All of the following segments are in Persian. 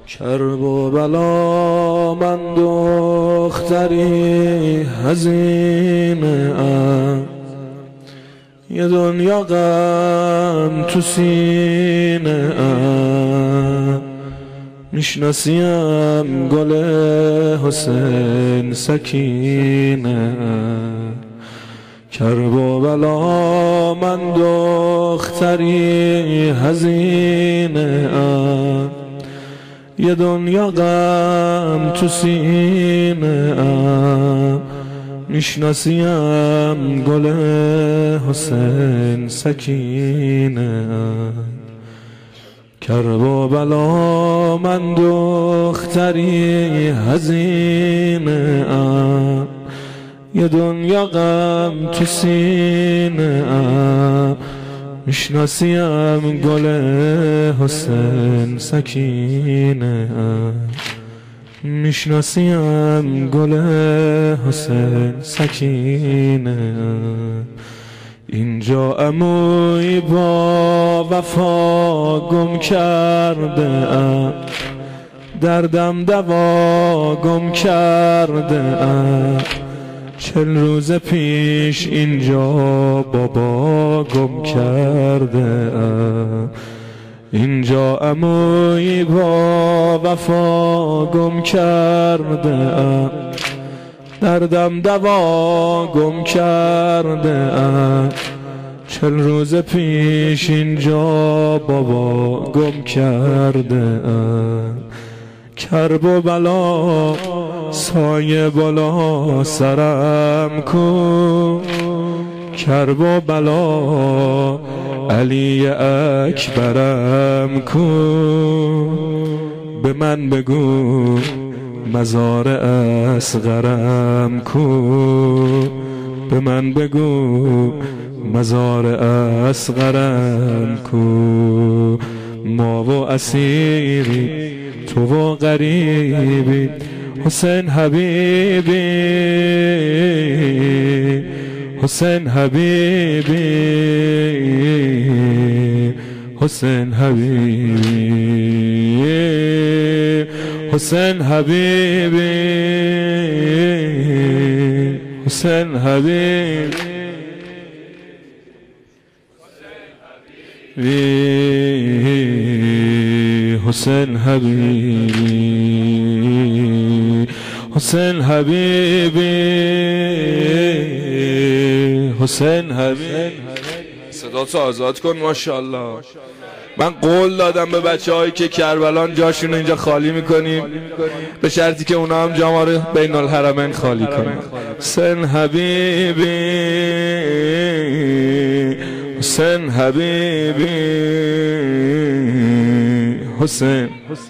کرب و بلا من دختری هزینه ام، یه دنیا غم تو سینه ام، میشناسیم گل حسین سکینه ام. کرب و بلا من دختری هزینه ام، یه دنیا غم تو سینه ام، میشناسیم گل حسین سکینه ام. کرب و بلا من دختری هزینه ام، یه دنیا غم تو سینه ام، میشناسیم گل حسین سکینه ام، میشناسیم گل حسین سکینه ام. اینجا عموی با وفا گم کرده ام، دردم دوا گم کرده ام، 40 روز پیش اینجا بابا گم کرده ام. اینجا عموی با وفا گم کرده ام، دردم دوا گم کرده ام، 40 روز پیش اینجا بابا گم کرده ام. کرب و بلا سایه بالا سرم کو، کرب و بلا علی اکبرم کو، به من بگو مزار اصغرم کو، به من بگو مزار اصغرم کو. ما و اسیری تو و غریبی حسین حبیبی، حسین حبیبی، حسین حبیبی، حسین حبیبی، حسین حبیبی، حسین حبیبی، حسین حبیبی، حسین حبیبی. صداتو آزاد کن ماشاءالله. من قول دادم به بچه‌هایی که کربلان جاشون اینجا خالی میکنیم، به شرطی که اونا هم جا ما رو بین الحرمین خالی کنن. حسین حبیبی، حسین حبیبی، حسین.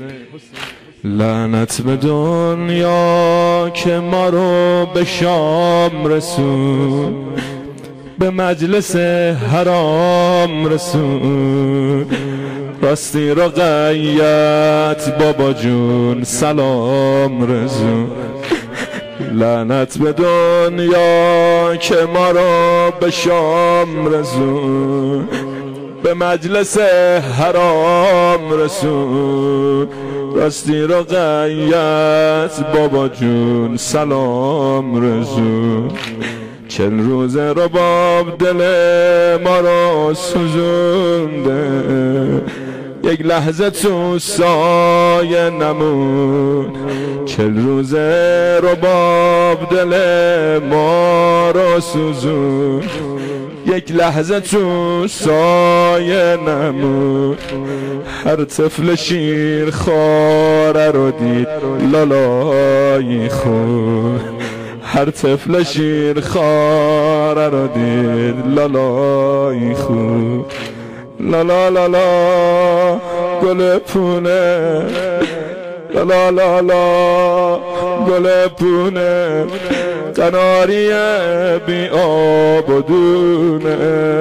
لعنت به دنیا که ما رو به شام رسون، به مجلس حرام رسون، راستی رو غیت بابا جون سلام رسون. لعنت به دنیا که ما رو به شام رسون، به مجلس حرام رسون، راستی رو غیت بابا جون سلام رسون. 40 روز رباب دل ما رو سوزونده، یک لحظه تو سایه نمون. 40 روز رباب دل ما رو سوزون، یک لحظه تو سایه نمون. هر طفل شیر خواره رو دید لالای خون، هر طفل شیر خواره رو دید لالای خون. لالا لالا گل پونه، لالا لالا گل پونه، قناری بی آب و دونه.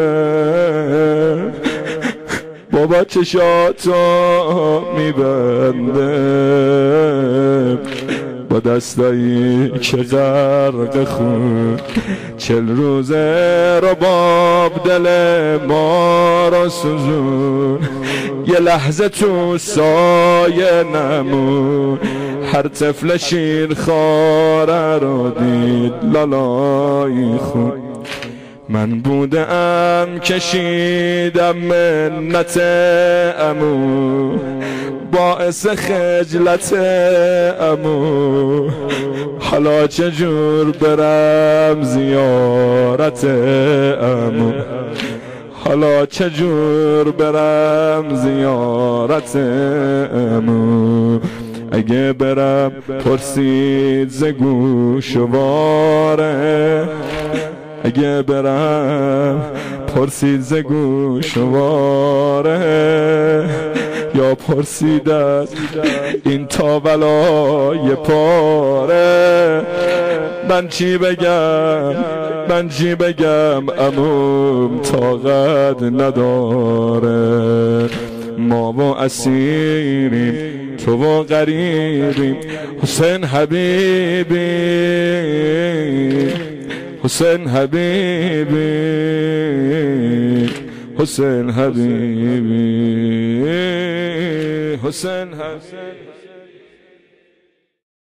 بابا چشاتو میبنده، با دستایی که غرق خون 40 روزه رباب دل ما را سوزون یه لحظه تو سایه نمون هر طفل شیرخواره رو دید لالای خون من بودم کشیدم منت عمو باعث خجلت عمو حالا چجور برم زیارت عمو حالا چجور برم زیارت عمو اگه برم پرسید ز گوشواره اگه برم پرسید ز گوشواره یا پرسید از این تاولای پاره من چی بگم عموم طاقت نداره ما و اسیریم تو و غریبیم حسین حبیبی حسین حبیبی حسین حبیبی حسین حبیبی